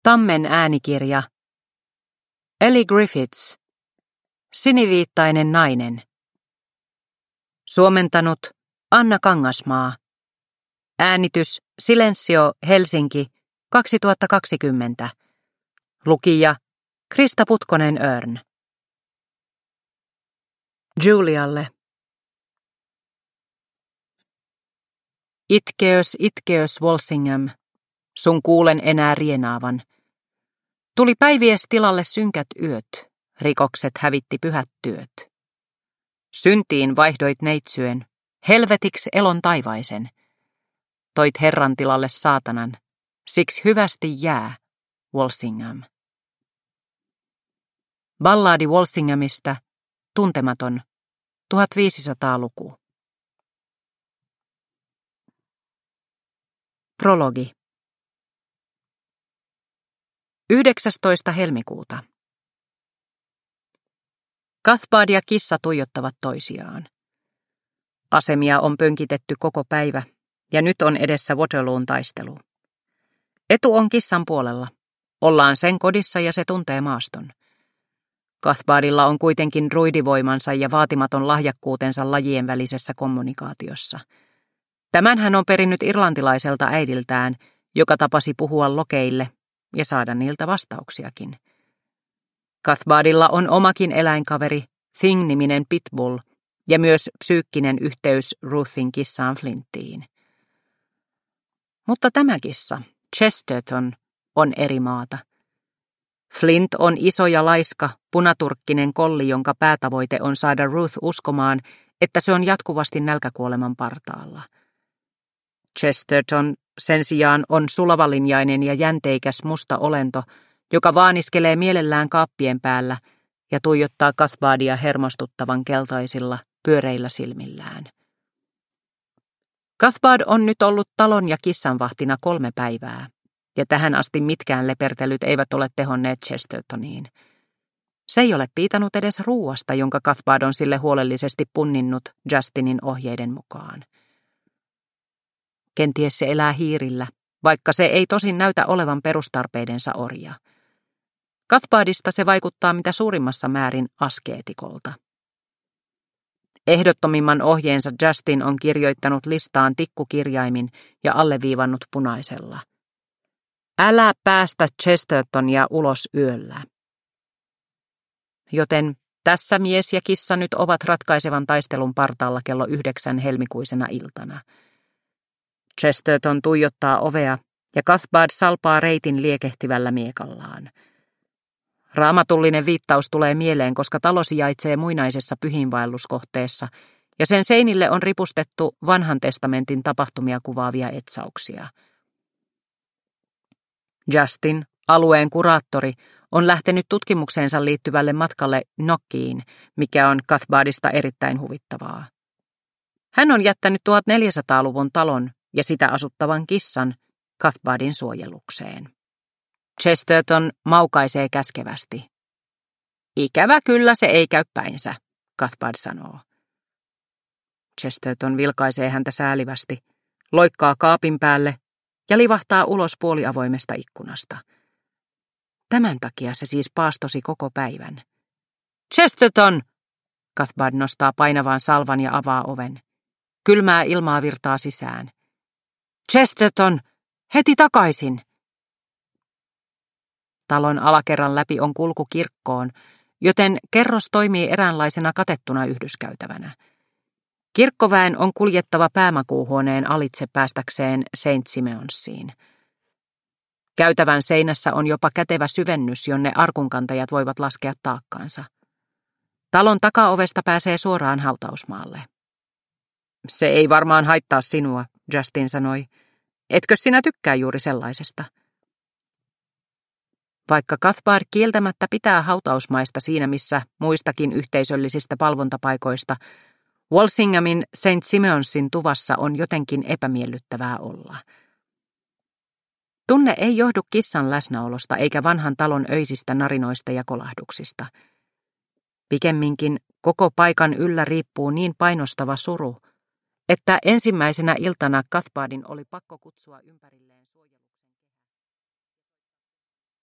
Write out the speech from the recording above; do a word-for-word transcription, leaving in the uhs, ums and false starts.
Tammen äänikirja. Ellie Griffiths. Siniviittainen nainen. Suomentanut Anna Kangasmaa. Äänitys Silensio Helsinki kaksituhattakaksikymmentä. Lukija Krista Putkonen-Örn. Julialle. Itkeös, itkeös, Walsingham, sun kuulen enää rienaavan. Tuli päivies tilalle synkät yöt, rikokset hävitti pyhät työt. Syntiin vaihdoit neitsyen, helvetiksi elon taivaisen. Toit Herran tilalle saatanan, siksi hyvästi jää, Walsingham. Ballaadi Walsinghamista, tuntematon, tuhatviisisataa-luku. Prologi. yhdeksästoista helmikuuta. Cathbad ja kissa tuijottavat toisiaan. Asemia on pönkitetty koko päivä, ja nyt on edessä Waterloon taistelu. Etu on kissan puolella. Ollaan sen kodissa ja se tuntee maaston. Cathbadilla on kuitenkin druidivoimansa ja vaatimaton lahjakkuutensa lajien välisessä kommunikaatiossa. Tämän hän on perinnyt irlantilaiselta äidiltään, joka tapasi puhua lokeille ja saada niiltä vastauksiakin. Cathbadilla on omakin eläinkaveri, Thing-niminen pitbull, ja myös psyykkinen yhteys Ruthin kissaan Flinttiin. Mutta tämä kissa, Chesterton, on eri maata. Flint on iso ja laiska, punaturkkinen kolli, jonka päätavoite on saada Ruth uskomaan, että se on jatkuvasti nälkäkuoleman partaalla. Chesterton sen sijaan on sulavalinjainen ja jänteikäs musta olento, joka vaaniskelee mielellään kaappien päällä ja tuijottaa Cathbadia hermostuttavan keltaisilla, pyöreillä silmillään. Cathbad on nyt ollut talon ja kissanvahtina kolme päivää, ja tähän asti mitkään lepertelyt eivät ole tehonneet Chestertoniin. Se ei ole piitanut edes ruuasta, jonka Cathbad on sille huolellisesti punninnut Justinin ohjeiden mukaan. Kenties se elää hiirillä, vaikka se ei tosin näytä olevan perustarpeidensa orja. Cathbadista se vaikuttaa mitä suurimmassa määrin askeetikolta. Ehdottomimman ohjeensa Justin on kirjoittanut listaan tikkukirjaimin ja alleviivannut punaisella. Älä päästä Chestertonia ulos yöllä. Joten tässä mies ja kissa nyt ovat ratkaisevan taistelun partaalla kello yhdeksän helmikuisena iltana. Chesterton tuijottaa ovea ja Cathbad salpaa reitin liekehtivällä miekallaan. Raamatullinen viittaus tulee mieleen, koska talo sijaitsee muinaisessa pyhiinvaelluskohteessa ja sen seinille on ripustettu vanhan testamentin tapahtumia kuvaavia etsauksia. Justin, alueen kuraattori, on lähtenyt tutkimukseensa liittyvälle matkalle Knockiin, mikä on Cathbadista erittäin huvittavaa. Hän on jättänyt tuhatneljäsataaluvun talon ja sitä asuttavan kissan Cathbadin suojelukseen. Chesterton maukaisee käskevästi. Ikävä kyllä se ei käy päinsä, Cathbad sanoo. Chesterton vilkaisee häntä säälivästi, loikkaa kaapin päälle ja livahtaa ulos puoliavoimesta ikkunasta. Tämän takia se siis paastosi koko päivän. Chesterton! Cathbad nostaa painavan salvan ja avaa oven. Kylmää ilmaa virtaa sisään. Chesterton! Heti takaisin! Talon alakerran läpi on kulku kirkkoon, joten kerros toimii eräänlaisena katettuna yhdyskäytävänä. Kirkkoväen on kuljettava päämakuuhuoneen alitse päästäkseen Saint Simeonsiin. Käytävän seinässä on jopa kätevä syvennys, jonne arkunkantajat voivat laskea taakkaansa. Talon takaovesta pääsee suoraan hautausmaalle. Se ei varmaan haittaa sinua, Justin sanoi. Etkö sinä tykkää juuri sellaisesta? Vaikka Cathbad kieltämättä pitää hautausmaista siinä missä muistakin yhteisöllisistä palvontapaikoista, Walsinghamin Saint Simeonsin tuvassa on jotenkin epämiellyttävää olla. Tunne ei johdu kissan läsnäolosta eikä vanhan talon öisistä narinoista ja kolahduksista. Pikemminkin koko paikan yllä riippuu niin painostava suru, että ensimmäisenä iltana Cathbadin oli pakko kutsua ympärilleen suojelu.